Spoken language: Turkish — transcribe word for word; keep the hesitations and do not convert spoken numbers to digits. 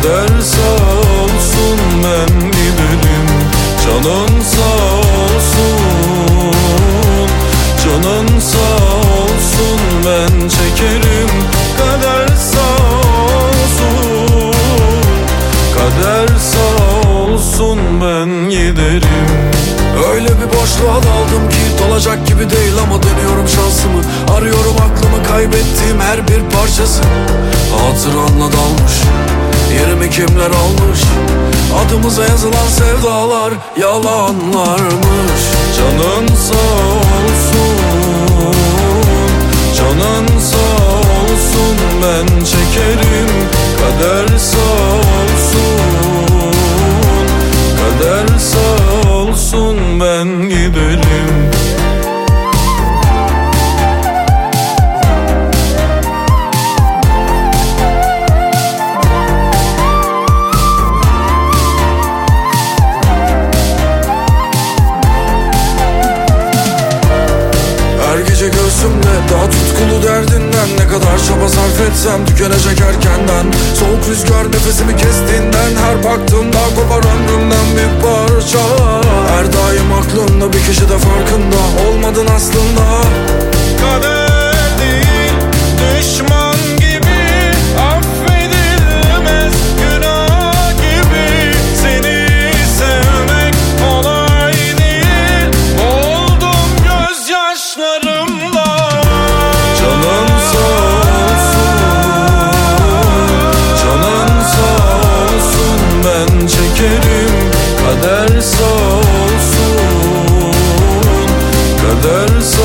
Kader sağ olsun ben giderim. Canın sağ olsun, canın sağ olsun ben çekerim. Kader sağ olsun, kader sağ olsun ben giderim. Öyle bir boşluğa daldım ki dolacak gibi değil ama deniyorum şansımı. Arıyorum aklımı, kaybettiğim her bir parçası hatıranla dalmış. Yerimi kimler almış? Adımıza yazılan sevdalar yalanlarmış. Canın sağ olsun, canın sağ olsun ben çekerim. Kader sağ olsun, kader sağ olsun ben giderim. Gece göğsümde daha tutkulu derdinden, ne kadar çaba sarf etsem tükenecek erkenden. Soğuk rüzgar nefesimi kestiğinden, her baktığımda kopar ömrümden bir parça. Her daim aklımda bir kişi de farkında olmadın aslında. Kader değil düşman gibi affedilmez, günah gibi seni sevmek kolay değil. Boğuldum gözyaşlarım. Ben çekerim. Kader sağ olsun, kader sağ